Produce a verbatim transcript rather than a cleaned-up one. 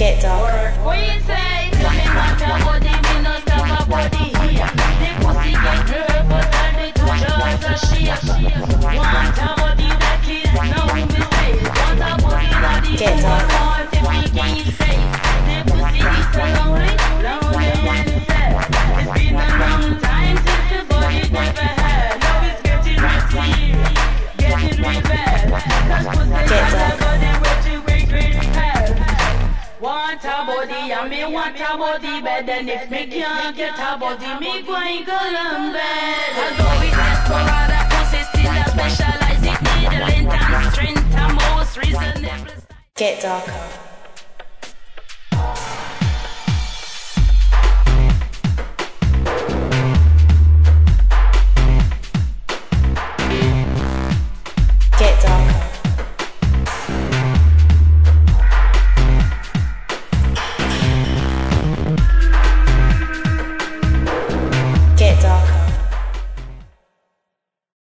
Get darker. What you say? Tell me what your body, me no stop a body here. The pussy get nervous and the two jaws are shake. Want a body that is no mistake. Want a body that is Get darker. want to make it safe. The pussy is so lonely, lonely and sad. It's been a long time since the body never had. Now it's getting messy, getting real bad. Cause pussy got a body where to break really fast. Want a body and me want a body bad. And if me can't get a body, me going Columbus. I go with Desperado, pussy still a specialize. It need a length and strength and most reasonable. Get darker.